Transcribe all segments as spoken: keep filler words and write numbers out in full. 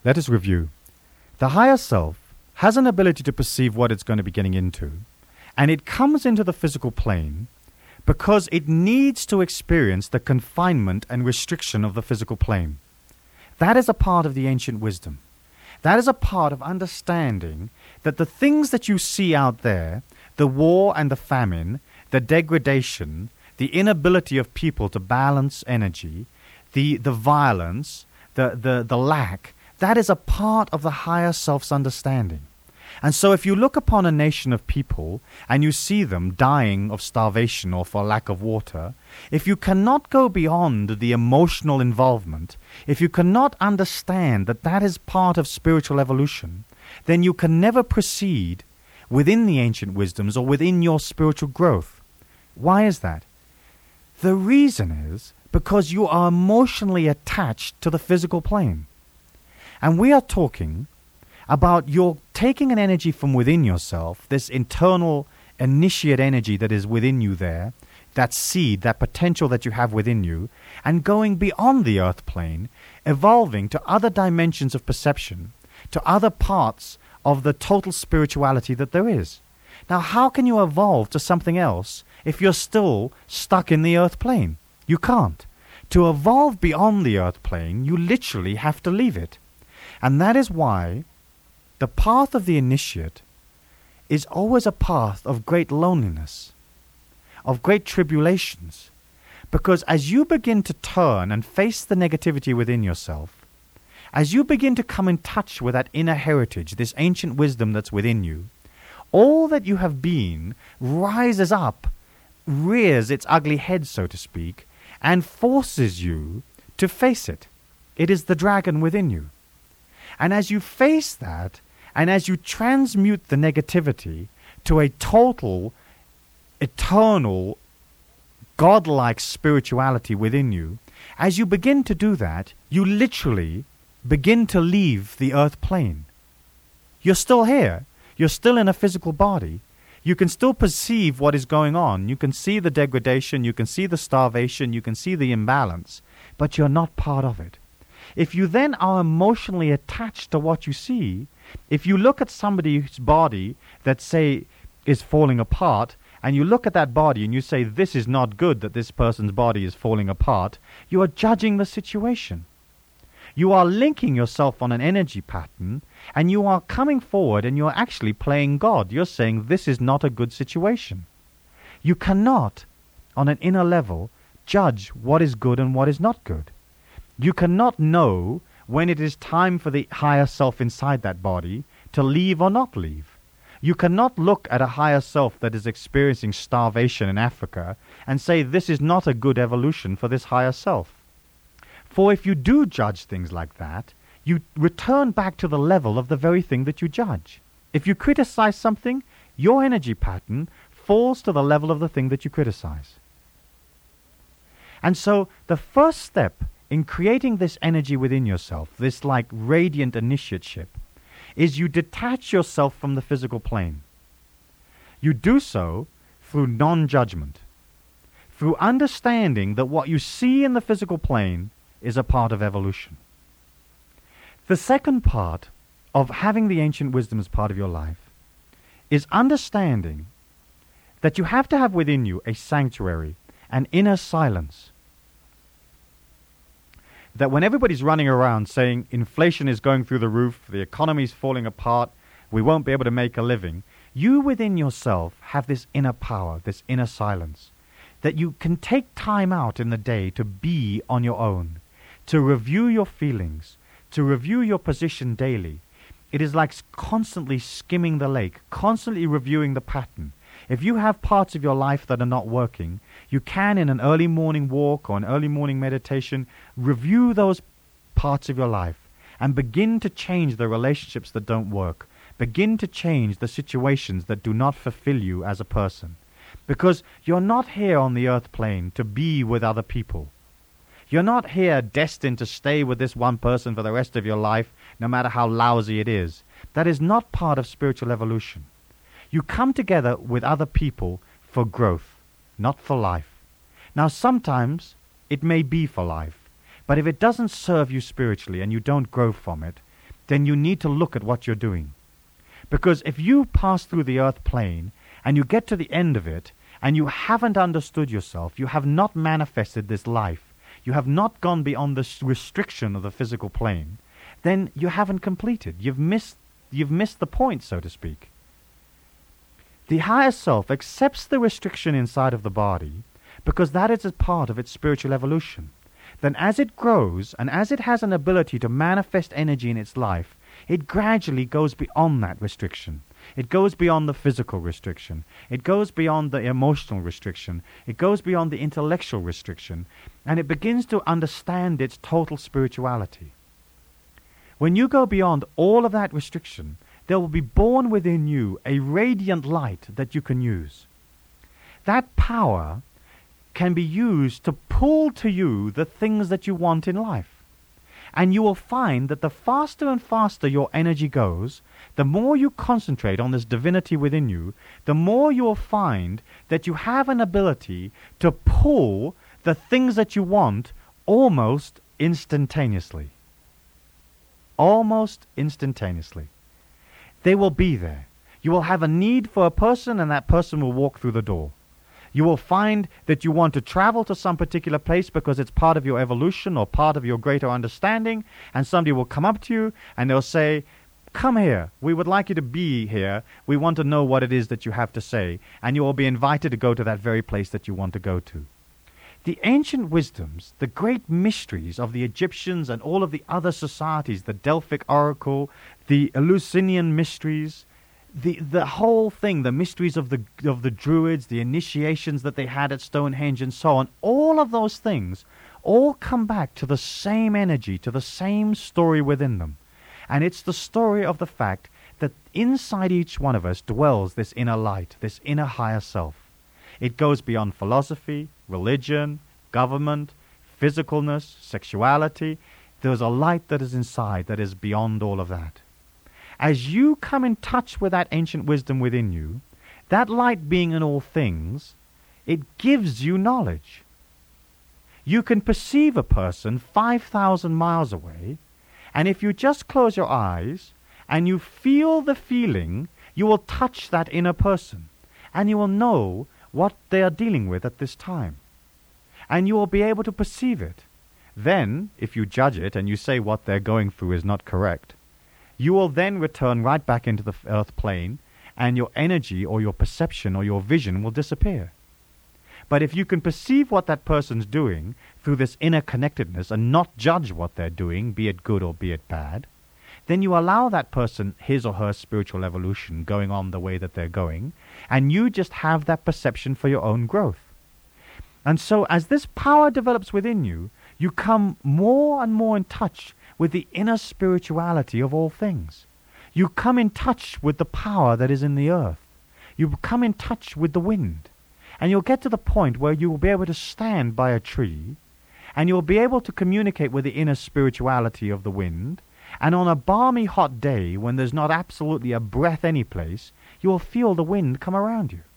let us review. The higher self has an ability to perceive what it's going to be getting into, and it comes into the physical plane because it needs to experience the confinement and restriction of the physical plane. That is a part of the ancient wisdom. That is a part of understanding that the things that you see out there, the war and the famine, the degradation, the inability of people to balance energy, the, the violence, the, the, the lack, that is a part of the higher self's understanding. And so if you look upon a nation of people and you see them dying of starvation or for lack of water, if you cannot go beyond the emotional involvement, if you cannot understand that that is part of spiritual evolution, then you can never proceed within the ancient wisdoms or within your spiritual growth. Why is that? The reason is because you are emotionally attached to the physical plane. And we are talking about you're taking an energy from within yourself, this internal initiate energy that is within you there, that seed, that potential that you have within you, and going beyond the earth plane, evolving to other dimensions of perception, to other parts of the total spirituality that there is. Now, how can you evolve to something else if you're still stuck in the earth plane? You can't. To evolve beyond the earth plane, you literally have to leave it. And that is why the path of the initiate is always a path of great loneliness, of great tribulations, because as you begin to turn and face the negativity within yourself, as you begin to come in touch with that inner heritage, this ancient wisdom that's within you, all that you have been rises up, rears its ugly head, so to speak, and forces you to face it. It is the dragon within you. And as you face that, and as you transmute the negativity to a total, eternal, godlike spirituality within you, as you begin to do that, you literally begin to leave the earth plane. You're still here. You're still in a physical body. You can still perceive what is going on. You can see the degradation. You can see the starvation. You can see the imbalance. But you're not part of it. If you then are emotionally attached to what you see, if you look at somebody's body that, say, is falling apart, and you look at that body and you say, this is not good that this person's body is falling apart, you are judging the situation. You are linking yourself on an energy pattern, and you are coming forward and you are actually playing God. You're saying, this is not a good situation. You cannot, on an inner level, judge what is good and what is not good. You cannot know when it is time for the higher self inside that body to leave or not leave. You cannot look at a higher self that is experiencing starvation in Africa and say this is not a good evolution for this higher self. For if you do judge things like that, you return back to the level of the very thing that you judge. If you criticize something, your energy pattern falls to the level of the thing that you criticize. And so the first step in creating this energy within yourself, this like radiant initiateship, is you detach yourself from the physical plane. You do so through non-judgment, through understanding that what you see in the physical plane is a part of evolution. The second part of having the ancient wisdom as part of your life is understanding that you have to have within you a sanctuary, an inner silence. That when everybody's running around saying inflation is going through the roof, the economy's falling apart, we won't be able to make a living, you within yourself have this inner power, this inner silence, that you can take time out in the day to be on your own, to review your feelings, to review your position daily. It is like constantly skimming the lake, constantly reviewing the pattern. If you have parts of your life that are not working, you can, in an early morning walk or an early morning meditation, review those parts of your life and begin to change the relationships that don't work. Begin to change the situations that do not fulfill you as a person. Because you're not here on the earth plane to be with other people. You're not here destined to stay with this one person for the rest of your life, no matter how lousy it is. That is not part of spiritual evolution. You come together with other people for growth, not for life. Now, sometimes it may be for life, but if it doesn't serve you spiritually and you don't grow from it, then you need to look at what you're doing. Because if you pass through the earth plane and you get to the end of it and you haven't understood yourself, you have not manifested this life, you have not gone beyond the restriction of the physical plane, then you haven't completed. You've missed, you've missed the point, so to speak. The higher self accepts the restriction inside of the body because that is a part of its spiritual evolution. Then as it grows and as it has an ability to manifest energy in its life, it gradually goes beyond that restriction. It goes beyond the physical restriction. It goes beyond the emotional restriction. It goes beyond the intellectual restriction. And it begins to understand its total spirituality. When you go beyond all of that restriction, there will be born within you a radiant light that you can use. That power can be used to pull to you the things that you want in life. And you will find that the faster and faster your energy goes, the more you concentrate on this divinity within you, the more you will find that you have an ability to pull the things that you want almost instantaneously. Almost instantaneously. They will be there. You will have a need for a person and that person will walk through the door. You will find that you want to travel to some particular place because it's part of your evolution or part of your greater understanding, and somebody will come up to you and they'll say, come here, we would like you to be here, we want to know what it is that you have to say, and you will be invited to go to that very place that you want to go to. The ancient wisdoms, the great mysteries of the Egyptians and all of the other societies, the Delphic Oracle, the Eleusinian mysteries, The the whole thing, the mysteries of the of the Druids, the initiations that they had at Stonehenge and so on, all of those things all come back to the same energy, to the same story within them. And it's the story of the fact that inside each one of us dwells this inner light, this inner higher self. It goes beyond philosophy, religion, government, physicalness, sexuality. There's a light that is inside that is beyond all of that. As you come in touch with that ancient wisdom within you, that light being in all things, it gives you knowledge. You can perceive a person five thousand miles away, and if you just close your eyes and you feel the feeling, you will touch that inner person, and you will know what they are dealing with at this time. And you will be able to perceive it. Then, if you judge it and you say what they're going through is not correct, you will then return right back into the earth plane, and your energy or your perception or your vision will disappear. But if you can perceive what that person's doing through this inner connectedness and not judge what they're doing, be it good or be it bad, then you allow that person his or her spiritual evolution going on the way that they're going, and you just have that perception for your own growth. And so as this power develops within you, you come more and more in touch with the inner spirituality of all things. You come in touch with the power that is in the earth. You come in touch with the wind. And you'll get to the point where you will be able to stand by a tree, and you'll be able to communicate with the inner spirituality of the wind, and on a balmy hot day when there's not absolutely a breath any place, you will feel the wind come around you.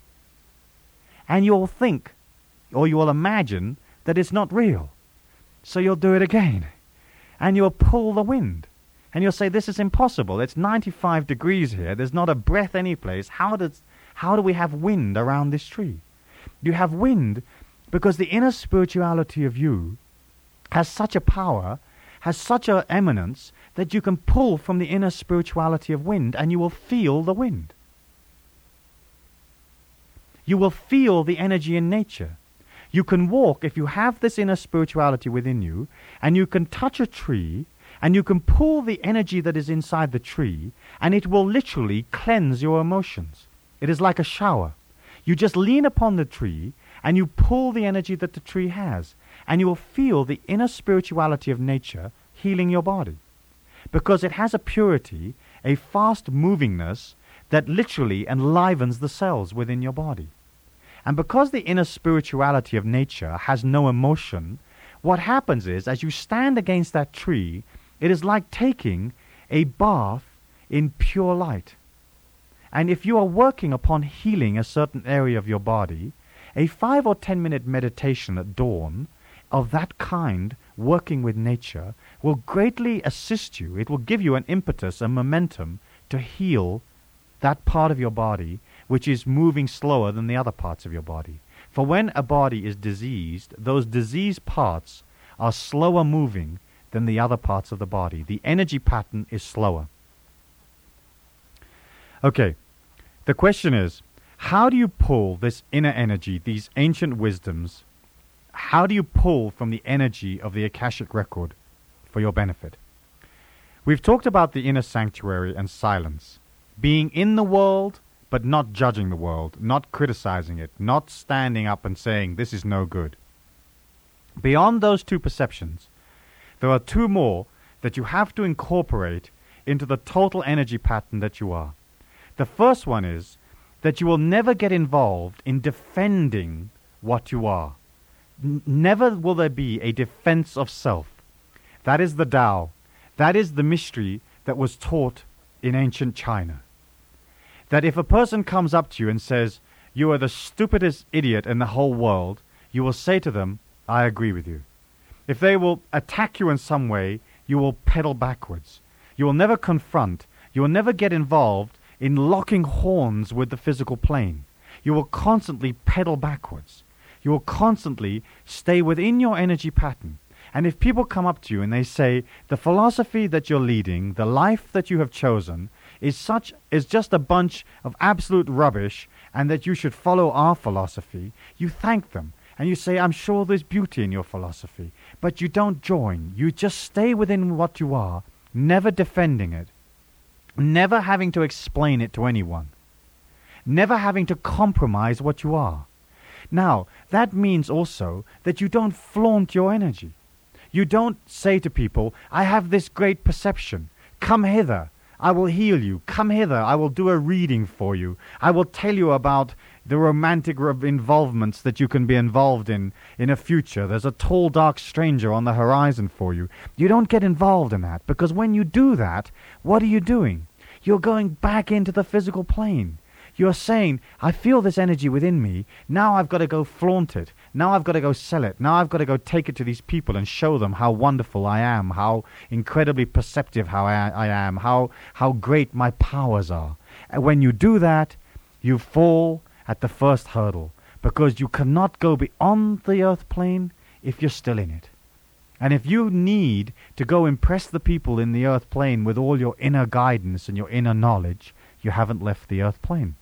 And you'll think, or you will imagine, that it's not real. So you'll do it again. And you'll pull the wind. And you'll say, this is impossible. It's ninety-five degrees here. There's not a breath any place. How does, how do we have wind around this tree? You have wind because the inner spirituality of you has such a power, has such an eminence, that you can pull from the inner spirituality of wind, and you will feel the wind. You will feel the energy in nature. You can walk, if you have this inner spirituality within you, and you can touch a tree, and you can pull the energy that is inside the tree, and it will literally cleanse your emotions. It is like a shower. You just lean upon the tree, and you pull the energy that the tree has, and you will feel the inner spirituality of nature healing your body. Because it has a purity, a fast movingness, that literally enlivens the cells within your body. And because the inner spirituality of nature has no emotion, what happens is, as you stand against that tree, it is like taking a bath in pure light. And if you are working upon healing a certain area of your body, a five or ten minute meditation at dawn of that kind working with nature, will greatly assist you. It will give you an impetus, a momentum to heal that part of your body which is moving slower than the other parts of your body. For when a body is diseased, those diseased parts are slower moving than the other parts of the body. The energy pattern is slower. Okay, the question is, how do you pull this inner energy, these ancient wisdoms, how do you pull from the energy of the Akashic record for your benefit? We've talked about the inner sanctuary and silence, being in the world but not judging the world, not criticizing it, not standing up and saying this is no good. Beyond those two perceptions, there are two more that you have to incorporate into the total energy pattern that you are. The first one is that you will never get involved in defending what you are. N- never will there be a defense of self. That is the Tao. That is the mystery that was taught in ancient China. That if a person comes up to you and says, you are the stupidest idiot in the whole world, you will say to them, I agree with you. If they will attack you in some way, you will pedal backwards. You will never confront. You will never get involved in locking horns with the physical plane. You will constantly pedal backwards. You will constantly stay within your energy pattern. And if people come up to you and they say, the philosophy that you're leading, the life that you have chosen, is such is just a bunch of absolute rubbish, and that you should follow our philosophy, you thank them. And you say, I'm sure there's beauty in your philosophy. But you don't join. You just stay within what you are, never defending it, never having to explain it to anyone, never having to compromise what you are. Now, that means also that you don't flaunt your energy. You don't say to people, I have this great perception. Come hither. I will heal you. Come hither. I will do a reading for you. I will tell you about the romantic involvements that you can be involved in in a future. There's a tall, dark stranger on the horizon for you. You don't get involved in that, because when you do that, what are you doing? You're going back into the physical plane. You're saying, I feel this energy within me. Now I've got to go flaunt it. Now I've got to go sell it. Now I've got to go take it to these people and show them how wonderful I am, how incredibly perceptive how I, I am, how, how great my powers are. And when you do that, you fall at the first hurdle, because you cannot go beyond the earth plane if you're still in it. And if you need to go impress the people in the earth plane with all your inner guidance and your inner knowledge, you haven't left the earth plane.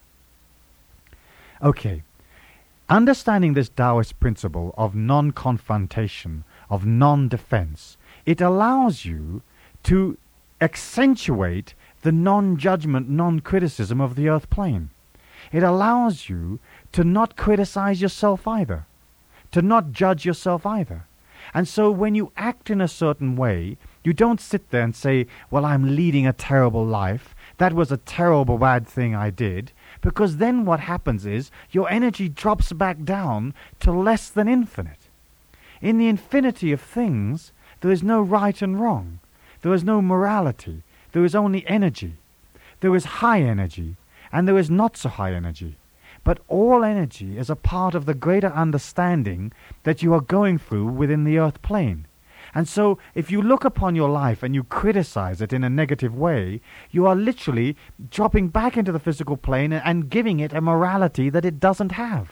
Okay, understanding this Taoist principle of non-confrontation, of non-defense, it allows you to accentuate the non-judgment, non-criticism of the earth plane. It allows you to not criticize yourself either, to not judge yourself either. And so when you act in a certain way, you don't sit there and say, well, I'm leading a terrible life. That was a terrible bad thing I did. Because then what happens is your energy drops back down to less than infinite. In the infinity of things, there is no right and wrong. There is no morality. There is only energy. There is high energy, and there is not so high energy. But all energy is a part of the greater understanding that you are going through within the earth plane. And so if you look upon your life and you criticize it in a negative way, you are literally dropping back into the physical plane and giving it a morality that it doesn't have.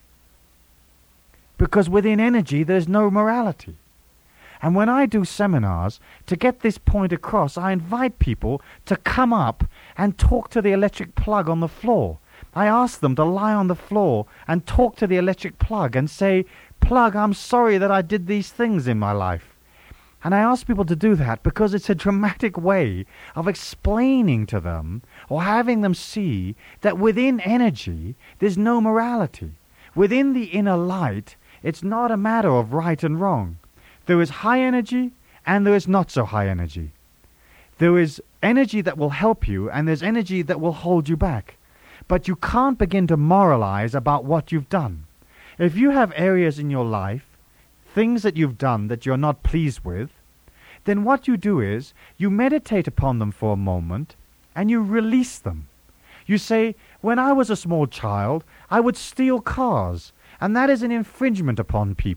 Because within energy there's no morality. And when I do seminars, to get this point across, I invite people to come up and talk to the electric plug on the floor. I ask them to lie on the floor and talk to the electric plug and say, plug, I'm sorry that I did these things in my life. And I ask people to do that because it's a dramatic way of explaining to them or having them see that within energy, there's no morality. Within the inner light, it's not a matter of right and wrong. There is high energy and there is not so high energy. There is energy that will help you and there's energy that will hold you back. But you can't begin to moralize about what you've done. If you have areas in your life, things that you've done that you're not pleased with, then what you do is you meditate upon them for a moment and you release them. You say, when I was a small child, I would steal cars, and that is an infringement upon people.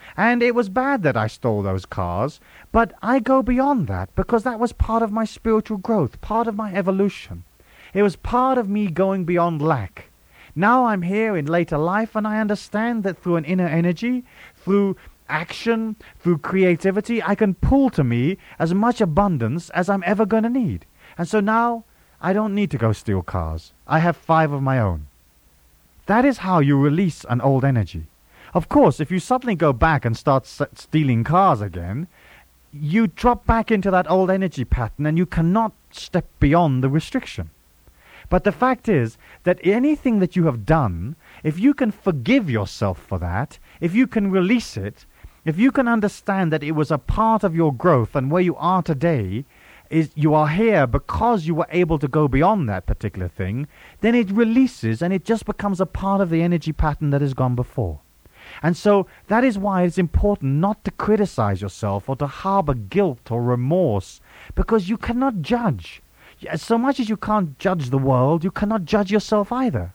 And it was bad that I stole those cars, but I go beyond that because that was part of my spiritual growth, part of my evolution. It was part of me going beyond lack. Now I'm here in later life and I understand that through an inner energy, through action, through creativity, I can pull to me as much abundance as I'm ever going to need. And so now I don't need to go steal cars. I have five of my own. That is how you release an old energy. Of course, if you suddenly go back and start s- stealing cars again, you drop back into that old energy pattern and you cannot step beyond the restriction. But the fact is that anything that you have done, if you can forgive yourself for that, if you can release it, if you can understand that it was a part of your growth and where you are today, is you are here because you were able to go beyond that particular thing, then it releases and it just becomes a part of the energy pattern that has gone before. And so that is why it's important not to criticize yourself or to harbor guilt or remorse, because you cannot judge. So much as you can't judge the world, you cannot judge yourself either.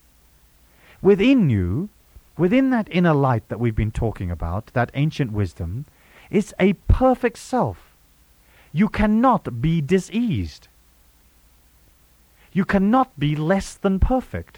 Within you, within that inner light that we've been talking about, that ancient wisdom, is a perfect self. You cannot be diseased. You cannot be less than perfect.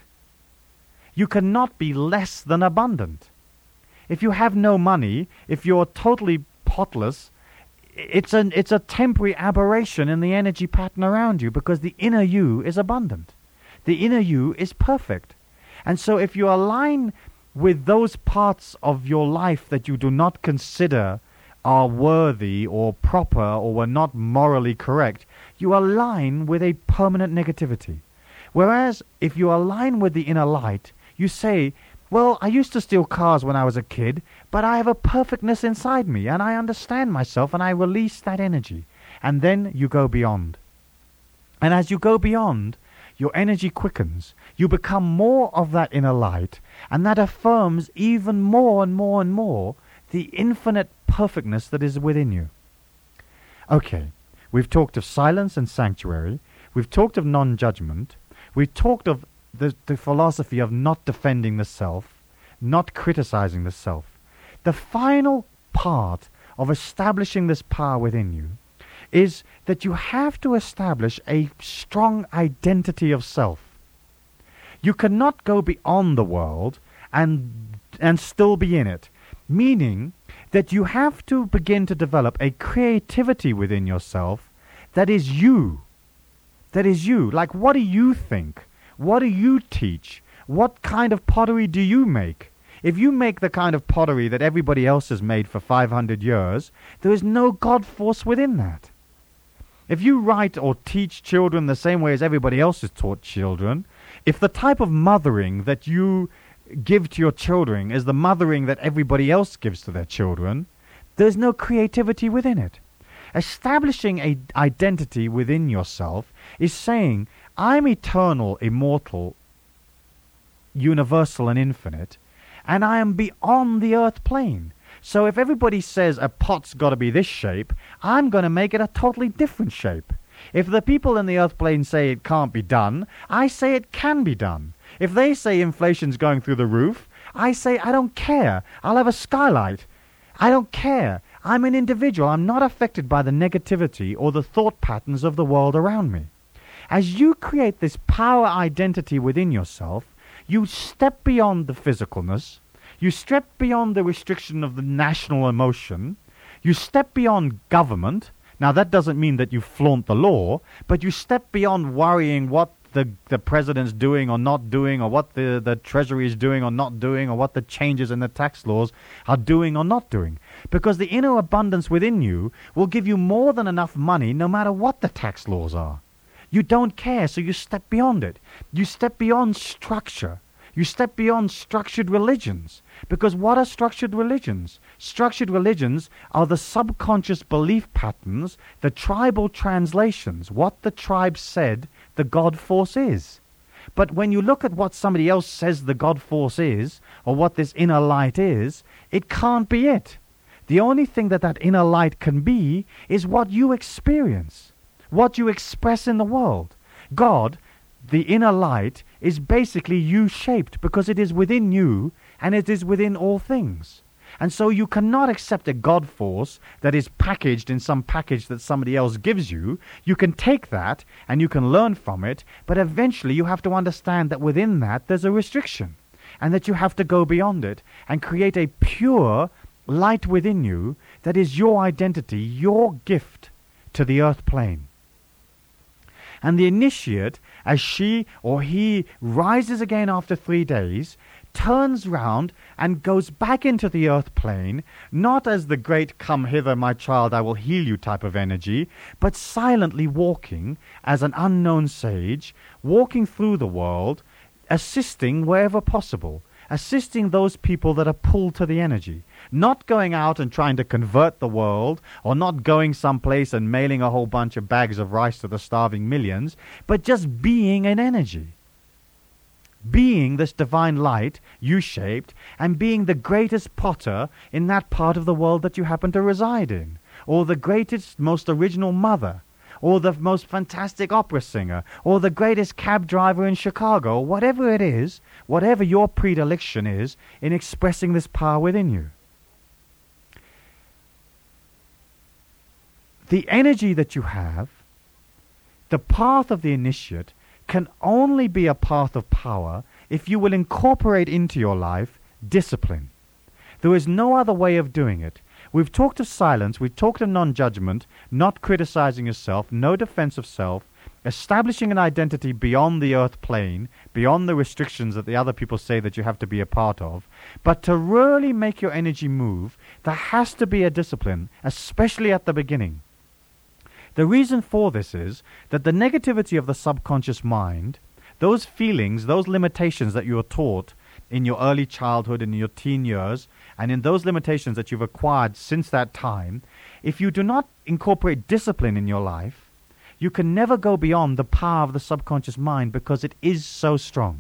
You cannot be less than abundant. If you have no money, if you're totally potless, it's an it's a temporary aberration in the energy pattern around you, because the inner you is abundant. The inner you is perfect. And so if you align with those parts of your life that you do not consider are worthy or proper or were not morally correct, you align with a permanent negativity. Whereas if you align with the inner light, you say, well, I used to steal cars when I was a kid, but I have a perfectness inside me, and I understand myself, and I release that energy. And then you go beyond. And as you go beyond, your energy quickens. You become more of that inner light, and that affirms even more and more and more the infinite perfectness that is within you. Okay, we've talked of silence and sanctuary. We've talked of non-judgment. We've talked of the, the philosophy of not defending the self, not criticizing the self. The final part of establishing this power within you is that you have to establish a strong identity of self. You cannot go beyond the world and and still be in it, meaning that you have to begin to develop a creativity within yourself that is you. That is you. Like, what do you think? What do you teach? What kind of pottery do you make? If you make the kind of pottery that everybody else has made for five hundred years, there is no God force within that. If you write or teach children the same way as everybody else has taught children, if the type of mothering that you give to your children is the mothering that everybody else gives to their children, there's no creativity within it. Establishing an identity within yourself is saying, I'm eternal, immortal, universal and infinite, and I am beyond the earth plane. So if everybody says a pot's got to be this shape, I'm going to make it a totally different shape. If the people in the earth plane say it can't be done, I say it can be done. If they say inflation's going through the roof, I say I don't care. I'll have a skylight. I don't care. I'm an individual. I'm not affected by the negativity or the thought patterns of the world around me. As you create this power identity within yourself, you step beyond the physicalness, you step beyond the restriction of the national emotion, you step beyond government. Now that doesn't mean that you flaunt the law, but you step beyond worrying what the, the president's doing or not doing, or what the, the treasury is doing or not doing, or what the changes in the tax laws are doing or not doing. Because the inner abundance within you will give you more than enough money no matter what the tax laws are. You don't care, so you step beyond it. You step beyond structure. You step beyond structured religions. Because what are structured religions? Structured religions are the subconscious belief patterns, the tribal translations, what the tribe said the God force is. But when you look at what somebody else says the God force is, or what this inner light is, it can't be it. The only thing that that inner light can be is what you experience, what you express in the world. God, the inner light, is basically you-shaped because it is within you and it is within all things. And so you cannot accept a God force that is packaged in some package that somebody else gives you. You can take that and you can learn from it, but eventually you have to understand that within that there's a restriction, and that you have to go beyond it and create a pure light within you that is your identity, your gift to the earth plane. And the initiate, as she or he rises again after three days, turns round and goes back into the earth plane, not as the great "come hither, my child, I will heal you" type of energy, but silently walking as an unknown sage, walking through the world, assisting wherever possible, assisting those people that are pulled to the energy. Not going out and trying to convert the world, or not going someplace and mailing a whole bunch of bags of rice to the starving millions, but just being an energy. Being this divine light, U-shaped, and being the greatest potter in that part of the world that you happen to reside in, or the greatest, most original mother, or the most fantastic opera singer, or the greatest cab driver in Chicago, whatever it is, whatever your predilection is in expressing this power within you. The energy that you have, the path of the initiate, can only be a path of power if you will incorporate into your life discipline. There is no other way of doing it. We've talked of silence, we've talked of non-judgment, not criticizing yourself, no defense of self, establishing an identity beyond the earth plane, beyond the restrictions that the other people say that you have to be a part of. But to really make your energy move, there has to be a discipline, especially at the beginning. The reason for this is that the negativity of the subconscious mind, those feelings, those limitations that you are taught in your early childhood and in your teen years, and in those limitations that you've acquired since that time, if you do not incorporate discipline in your life, you can never go beyond the power of the subconscious mind because it is so strong.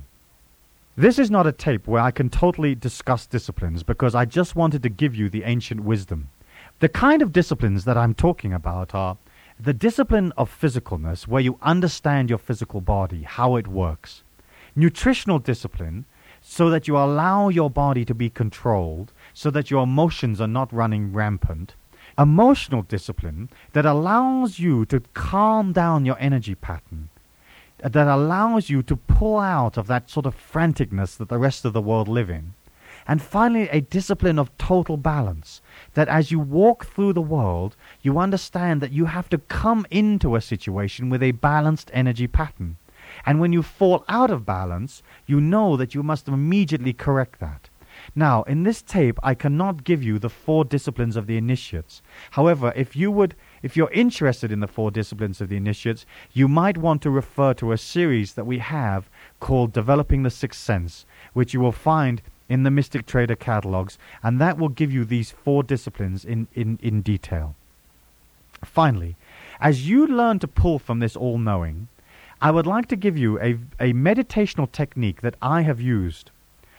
This is not a tape where I can totally discuss disciplines because I just wanted to give you the ancient wisdom. The kind of disciplines that I'm talking about are the discipline of physicalness, where you understand your physical body, how it works. Nutritional discipline, so that you allow your body to be controlled, so that your emotions are not running rampant. Emotional discipline that allows you to calm down your energy pattern, that allows you to pull out of that sort of franticness that the rest of the world live in. And finally, a discipline of total balance, that as you walk through the world, you understand that you have to come into a situation with a balanced energy pattern. And when you fall out of balance, you know that you must immediately correct that. Now, in this tape, I cannot give you the four disciplines of the initiates. However, if you would, if you're interested in the four disciplines of the initiates, you might want to refer to a series that we have called Developing the Sixth Sense, which you will find in the Mystic Trader catalogs, and that will give you these four disciplines in, in, in detail. Finally, as you learn to pull from this all-knowing, I would like to give you a, a meditational technique that I have used.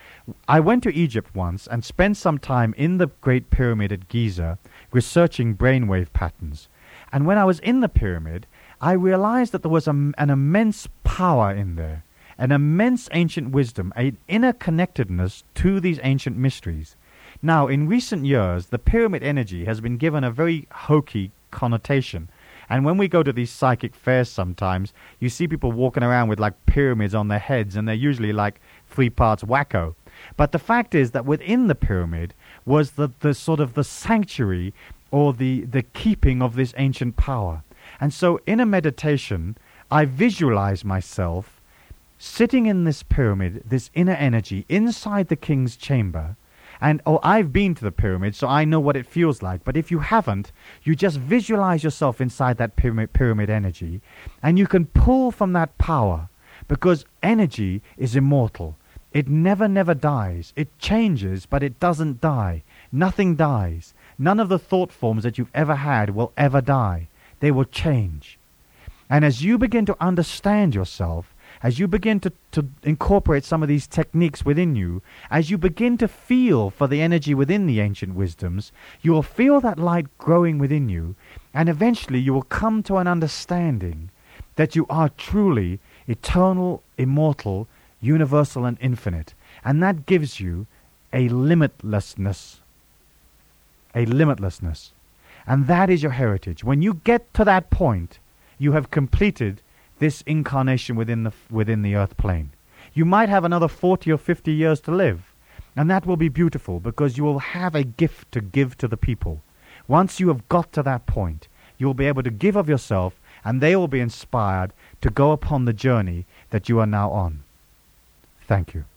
I went to Egypt once and spent some time in the Great Pyramid at Giza researching brainwave patterns. And when I was in the pyramid, I realized that there was a, an immense power in there, an immense ancient wisdom, an inner connectedness to these ancient mysteries. Now, in recent years, the pyramid energy has been given a very hokey connotation. And when we go to these psychic fairs sometimes, you see people walking around with like pyramids on their heads, and they're usually like three parts wacko. But the fact is that within the pyramid was the, the sort of the sanctuary or the, the keeping of this ancient power. And so in a meditation, I visualize myself sitting in this pyramid, this inner energy, inside the king's chamber. And, oh, I've been to the pyramid, so I know what it feels like. But if you haven't, you just visualize yourself inside that pyramid, pyramid energy, and you can pull from that power, because energy is immortal. It never, never dies. It changes, but it doesn't die. Nothing dies. None of the thought forms that you've ever had will ever die. They will change. And as you begin to understand yourself, as you begin to, to incorporate some of these techniques within you, as you begin to feel for the energy within the ancient wisdoms, you will feel that light growing within you, and eventually you will come to an understanding that you are truly eternal, immortal, universal and infinite. And that gives you a limitlessness a limitlessness. And that is your heritage. When you get to that point, you have completed this incarnation within the, within the earth plane. You might have another forty or fifty years to live, and that will be beautiful because you will have a gift to give to the people. Once you have got to that point, you will be able to give of yourself, and they will be inspired to go upon the journey that you are now on. Thank you.